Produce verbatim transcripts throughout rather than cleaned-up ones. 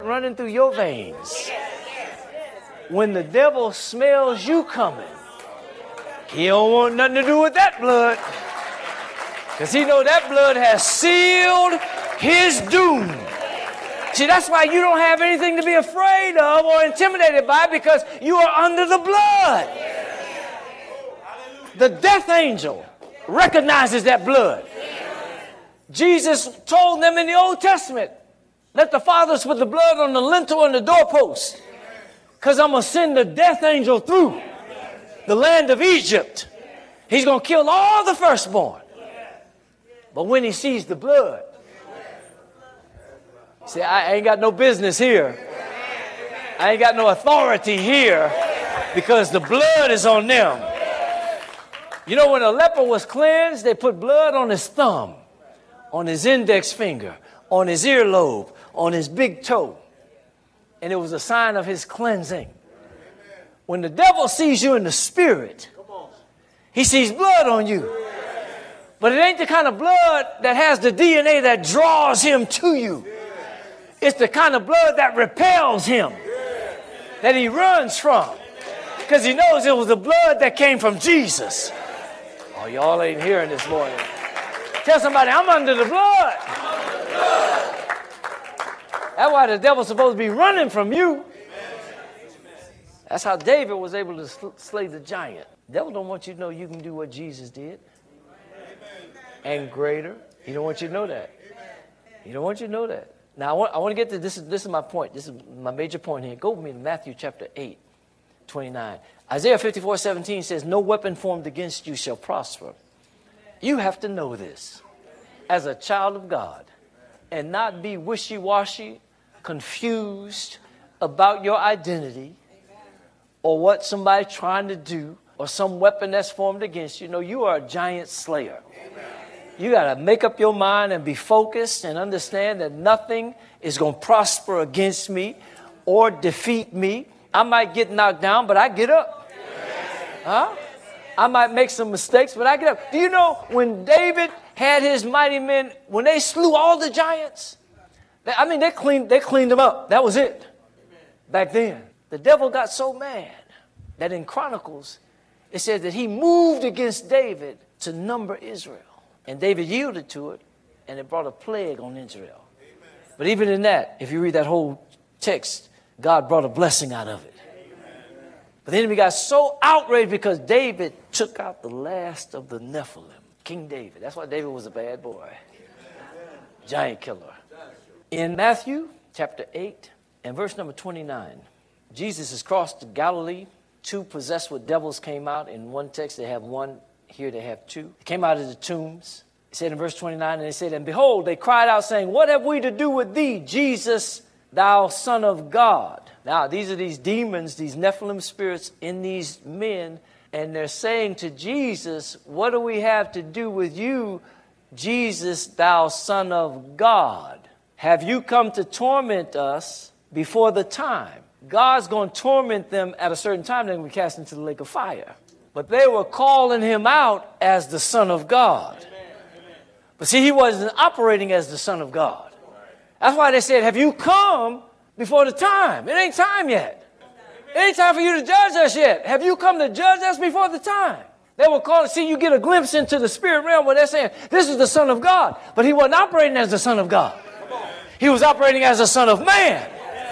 running through your veins. When the devil smells you coming, he don't want nothing to do with that blood. Because he know that blood has sealed his doom. See, that's why you don't have anything to be afraid of or intimidated by, because you are under the blood. The death angel recognizes that blood. Jesus told them in the Old Testament, let the fathers put the blood on the lintel and the doorpost, because I'm going to send the death angel through the land of Egypt. He's going to kill all the firstborn. But when he sees the blood, see, I ain't got no business here. I ain't got no authority here because the blood is on them. You know, when a leper was cleansed, they put blood on his thumb, on his index finger, on his earlobe, on his big toe. And it was a sign of his cleansing. When the devil sees you in the spirit, he sees blood on you. But it ain't the kind of blood that has the D N A that draws him to you. It's the kind of blood that repels him, that he runs from, because he knows it was the blood that came from Jesus. Oh, y'all ain't hearing this morning. Tell somebody, I'm under the blood. That's why the devil's supposed to be running from you. That's how David was able to sl- slay the giant. The devil don't want you to know you can do what Jesus did. And greater. He don't want you to know that. He don't want you to know that. Now, I want, I want to get to this. Is, this is my point. This is my major point here. Go with me to Matthew chapter eight, twenty-nine. Isaiah fifty-four, seventeen says, no weapon formed against you shall prosper. You have to know this as a child of God and not be wishy-washy, confused about your identity or what somebody's trying to do or some weapon that's formed against you. No, you are a giant slayer. You got to make up your mind and be focused and understand that nothing is going to prosper against me or defeat me. I might get knocked down, but I get up. Huh? I might make some mistakes, but I get up. Do you know when David had his mighty men, when they slew all the giants, they, I mean, they cleaned, they cleaned them up. That was it. Back then, the devil got so mad that in Chronicles, it says that he moved against David to number Israel. And David yielded to it, and it brought a plague on Israel. Amen. But even in that, if you read that whole text, God brought a blessing out of it. Amen. But the enemy got so outraged because David took out the last of the Nephilim. King David. That's why David was a bad boy. Amen. Giant killer. In Matthew chapter eight and verse number twenty-nine, Jesus has crossed the Galilee. Two possessed with devils came out. In one text, they have one. Here they have two. They came out of the tombs. It said in verse twenty-nine, and they said, and behold, they cried out, saying, what have we to do with thee, Jesus, thou Son of God? Now, these are these demons, these Nephilim spirits in these men, and they're saying to Jesus, what do we have to do with you, Jesus, thou Son of God? Have you come to torment us before the time? God's going to torment them at a certain time, then we cast into the lake of fire. But they were calling him out as the Son of God. Amen. But see, he wasn't operating as the Son of God. That's why they said, have you come before the time? It ain't time yet. It ain't time for you to judge us yet. Have you come to judge us before the time? They were calling, see, you get a glimpse into the spirit realm where they're saying, this is the Son of God. But he wasn't operating as the Son of God. He was operating as the Son of Man.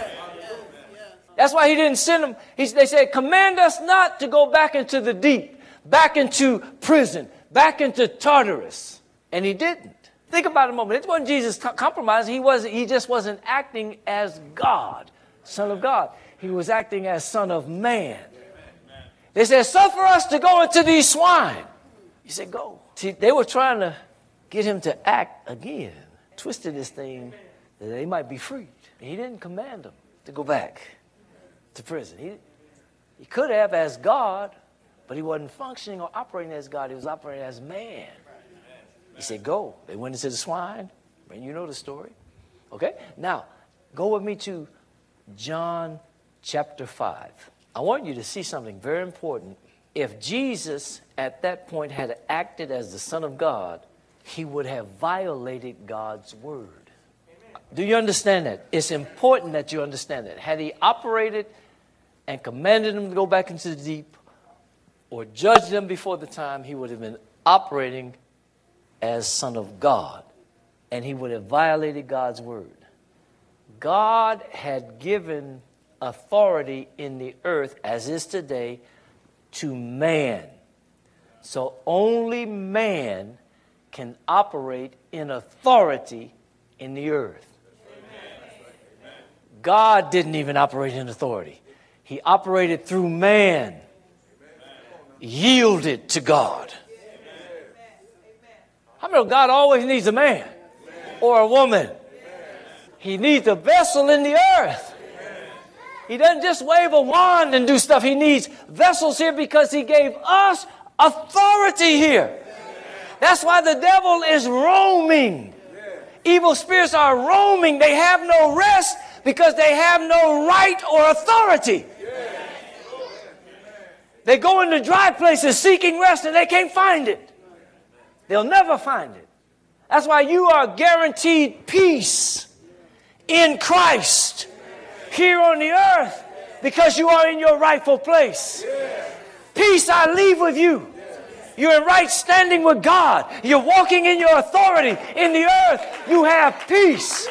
That's why he didn't send them. He, they said, command us not to go back into the deep, back into prison, back into Tartarus. And he didn't. Think about it a moment. It wasn't Jesus compromising. He wasn't, he just wasn't acting as God, Son of God. He was acting as Son of Man. They said, suffer us to go into these swine. He said, go. See, they were trying to get him to act again, twisted this thing that they might be freed. He didn't command them to go back to prison. He, he could have as God, but he wasn't functioning or operating as God. He was operating as man. He said, go. They went into the swine. And you know the story. Okay? Now, go with me to John chapter five. I want you to see something very important. If Jesus at that point had acted as the Son of God, he would have violated God's word. Do you understand that? It's important that you understand that. Had he operated and commanded them to go back into the deep or judged them before the time, he would have been operating as Son of God, and he would have violated God's word. God had given authority in the earth, as is today, to man. So only man can operate in authority in the earth. God didn't even operate in authority. He operated through man, yielded to God. How many know God always needs a man or a woman? He needs a vessel in the earth. He doesn't just wave a wand and do stuff. He needs vessels here because he gave us authority here. That's why the devil is roaming. Evil spirits are roaming. They have no rest because they have no right or authority. They go into dry places seeking rest and they can't find it. They'll never find it. That's why you are guaranteed peace in Christ here on the earth because you are in your rightful place. Peace I leave with you. You're in right standing with God. You're walking in your authority in the earth. You have peace.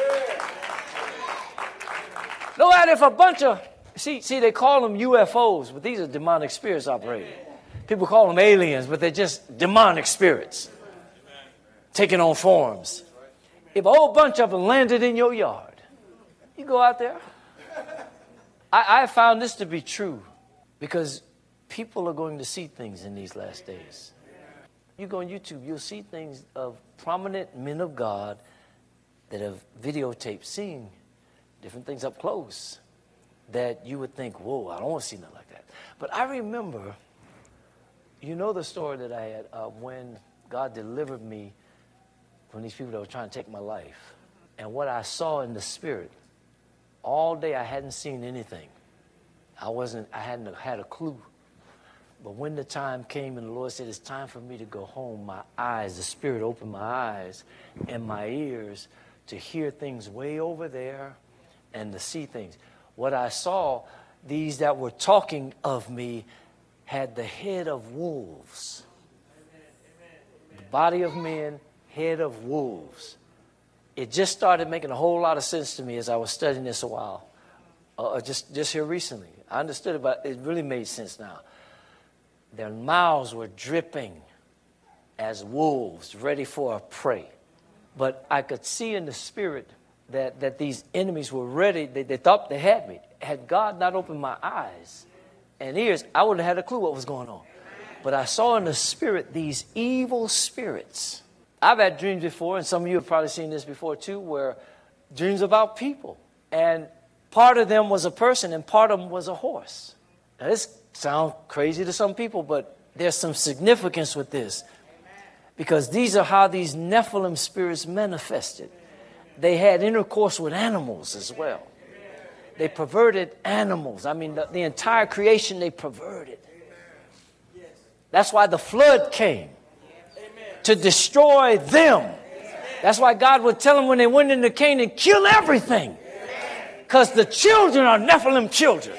No matter if a bunch of, see, see, they call them U F Os, but these are demonic spirits operating. People call them aliens, but they're just demonic spirits taking on forms. If a whole bunch of them landed in your yard, you go out there. I, I found this to be true because people are going to see things in these last days. You go on YouTube, you'll see things of prominent men of God that have videotaped seeing different things up close that you would think, whoa, I don't want to see nothing like that. But I remember, you know the story that I had uh, when God delivered me from these people that were trying to take my life. And what I saw in the spirit, all day I hadn't seen anything. I wasn't, I hadn't had a clue. But when the time came and the Lord said, it's time for me to go home, my eyes, the Spirit opened my eyes and my ears to hear things way over there and to see things. What I saw, these that were talking of me had the head of wolves. The body of men, head of wolves. It just started making a whole lot of sense to me as I was studying this a while. Uh, just, just here recently. I understood it, but it really made sense now. Their mouths were dripping as wolves ready for a prey. But I could see in the spirit that, that these enemies were ready. They, they thought they had me. Had God not opened my eyes and ears, I wouldn't have had a clue what was going on. But I saw in the spirit these evil spirits. I've had dreams before, and some of you have probably seen this before too, where dreams about people. And part of them was a person and part of them was a horse. Now this sounds crazy to some people, but there's some significance with this. Because these are how these Nephilim spirits manifested. They had intercourse with animals as well. They perverted animals. I mean, the, the entire creation they perverted. That's why the flood came. To destroy them. That's why God would tell them when they went into Canaan, kill everything. Because the children are Nephilim children.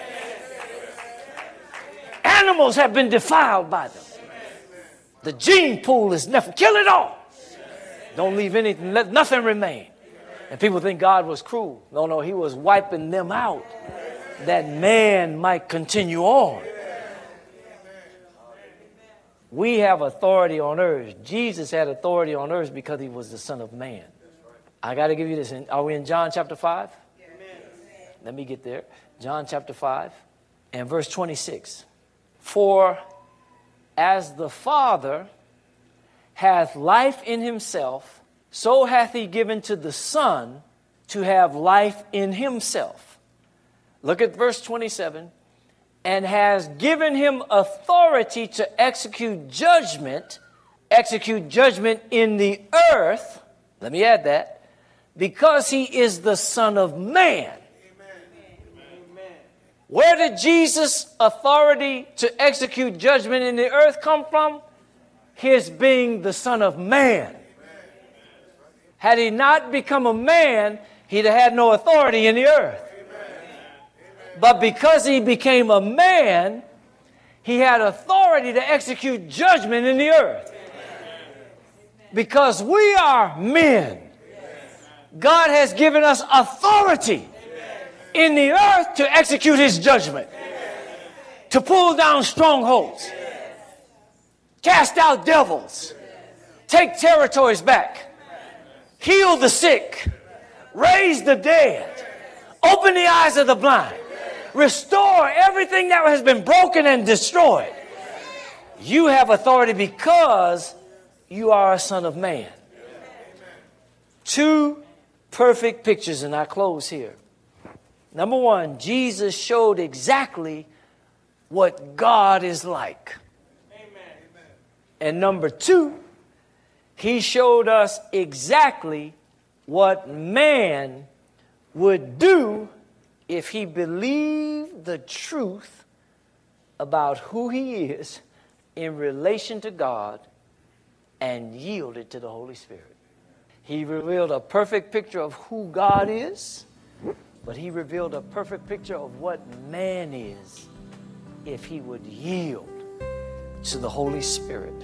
Animals have been defiled by them. The gene pool is Nephilim. Kill it all. Don't leave anything. Let nothing remain. And people think God was cruel. No, no, he was wiping them out that man might continue on. We have authority on earth. Jesus had authority on earth because he was the Son of Man. I got to give you this. Are we in John chapter five? Let me get there. John chapter five and verse twenty-six. For as the Father hath life in himself, so hath he given to the Son to have life in himself. Look at verse twenty-seven. And has given him authority to execute judgment, execute judgment in the earth. Let me add that. Because he is the Son of Man. Amen. Where did Jesus' authority to execute judgment in the earth come from? His being the Son of Man. Had he not become a man, he'd have had no authority in the earth. But because he became a man, he had authority to execute judgment in the earth. Because we are men, God has given us authority in the earth to execute his judgment, to pull down strongholds, cast out devils, take territories back, heal the sick, raise the dead, open the eyes of the blind, restore everything that has been broken and destroyed. You have authority because you are a son of man. Two perfect pictures, and I close here. Number one, Jesus showed exactly what God is like. And number two, he showed us exactly what man would do if he believed the truth about who he is in relation to God and yielded to the Holy Spirit. He revealed a perfect picture of who God is, but he revealed a perfect picture of what man is if he would yield to the Holy Spirit.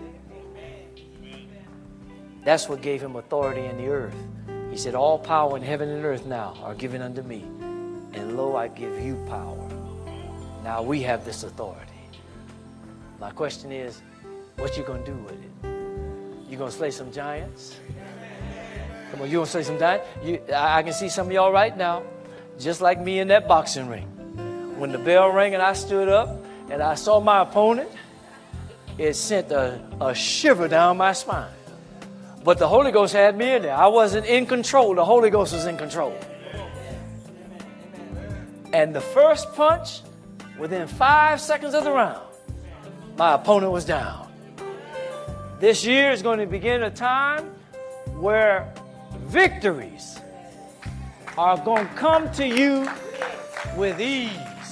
That's what gave him authority in the earth. He said, all power in heaven and earth now are given unto me. And lo, I give you power. Now we have this authority. My question is, what you going to do with it? You going to slay some giants? Come on, you going to slay some giants? You, I can see some of y'all right now, just like me in that boxing ring. When the bell rang and I stood up and I saw my opponent, it sent a, a shiver down my spine. But the Holy Ghost had me in there. I wasn't in control. The Holy Ghost was in control. And the first punch, within five seconds of the round, my opponent was down. This year is going to begin a time where victories are going to come to you with ease.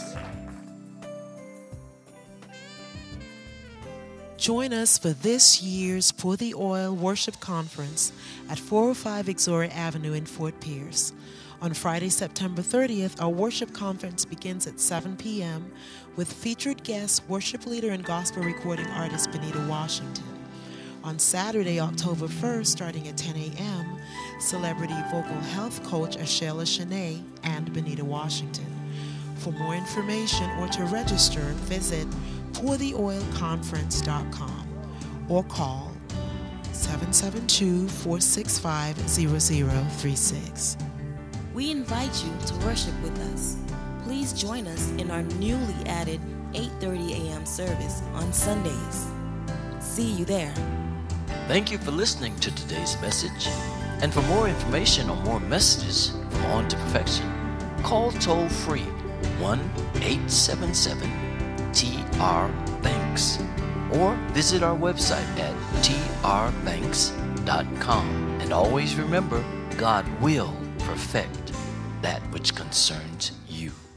Join us for this year's Pour the Oil Worship Conference at four oh five Exora Avenue in Fort Pierce. On Friday, September thirtieth, our worship conference begins at seven p.m. with featured guest, worship leader and gospel recording artist Benita Washington. On Saturday, October first, starting at ten a.m., celebrity vocal health coach Ashela Shanae and Benita Washington. For more information or to register, visit pour the oil conference dot com or call seven seven two, four six five, zero zero three six. We invite you to worship with us. Please join us in our newly added eight thirty a.m. service on Sundays. See you there. Thank you for listening to today's message. And for more information or more messages from On to Perfection, call toll free one eight seven seven T R Banks or visit our website at T R banks dot com. And always remember, God will perfect that which concerns you.